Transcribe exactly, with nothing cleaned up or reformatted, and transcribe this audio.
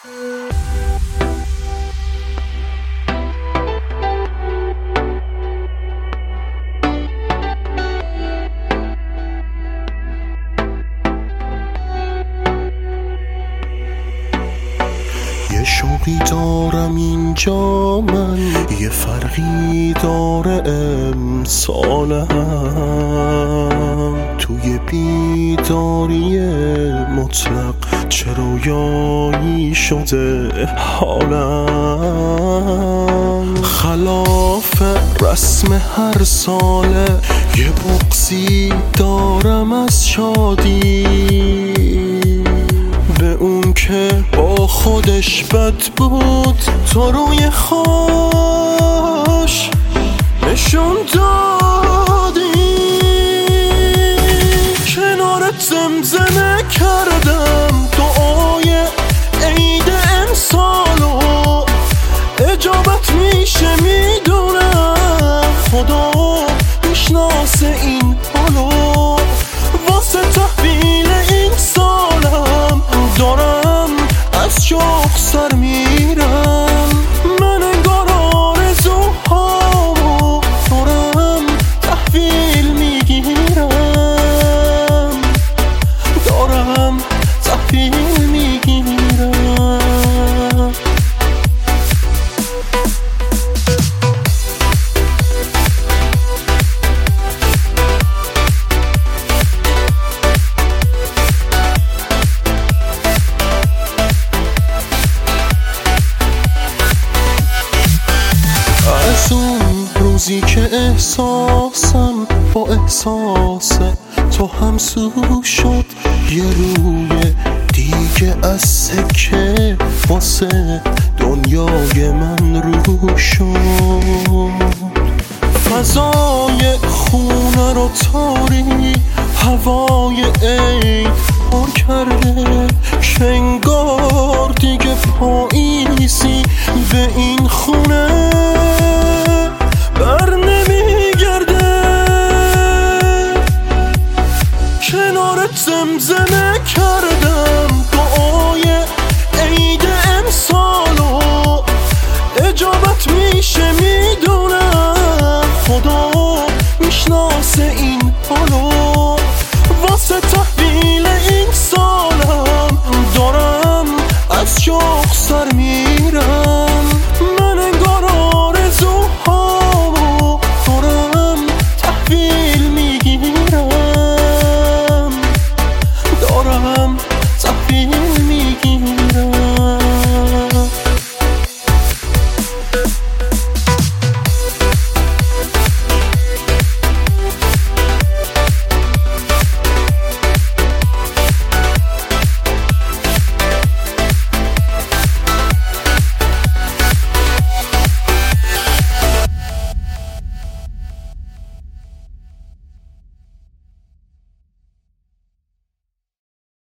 یه شوقی دارم اینجا من، یه فرقی داره امسالم، توی بیداری مطلق چه رویایی شده حالم، خلاف رسم هر ساله یه بغضی دارم از شادی به اون که با خودش بد بود، تو روی خوش نشون دادی، کنارت زمزمه کردم دعای عید امسالو، اجابت میشه میدونم، خدا میشناسه این حالو، واسه تحویل این سالم دارم از شوق سر میرم، من انگار آرزوهامو دارم تحویل میگیرم، دارم تحویل میگیرم. از اون روزی که احساسم با احساس تو همسو شد، یه روی دیگه از سکه واسه دنیای من رو شد، فضای خونه رو تاری هوای عید پر کرده،